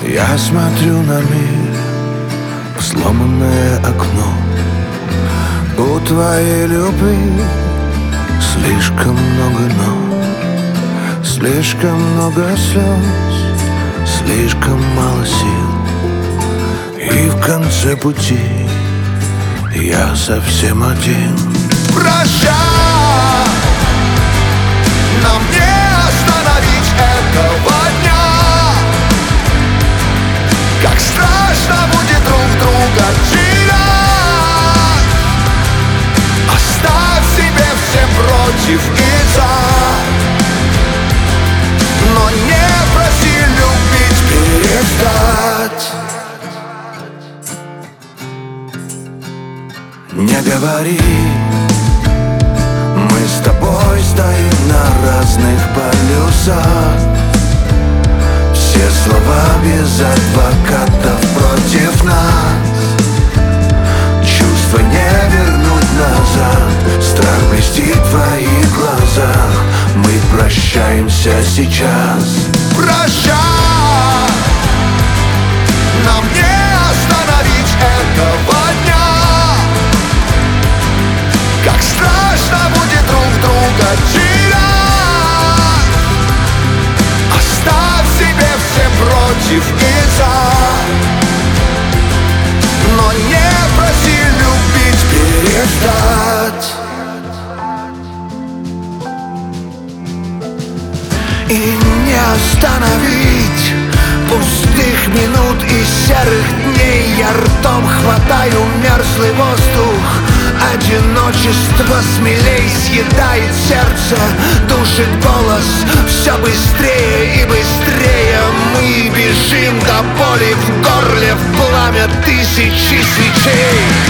Я смотрю на мир в сломанное окно. У твоей любви слишком много «но», слишком много слез, слишком мало сил. И в конце пути я совсем один. Прощай, нам не остановить этого дня. Как страшно будет друг друга терять. Оставь себе все против и за, но не проси любить перестать. Не говори, мы с тобой стоим на разных полюсах. Все слова без адвокатов против нас. Чувства не вернуть назад. Страх блестит в твоих глазах. Мы прощаемся сейчас. Прощай, нам не остановить этого дня. Как страшно будет друг друга терять. Оставь себе все против и за, но не проси любить перестать. И не остановить пустых минут и серых дней. Я ртом хватаю мерзлый воздух. Одиночество смелей съедает сердце, душит голос. Все быстрее и быстрее мы бежим до боли в горле, в пламя тысячи свечей.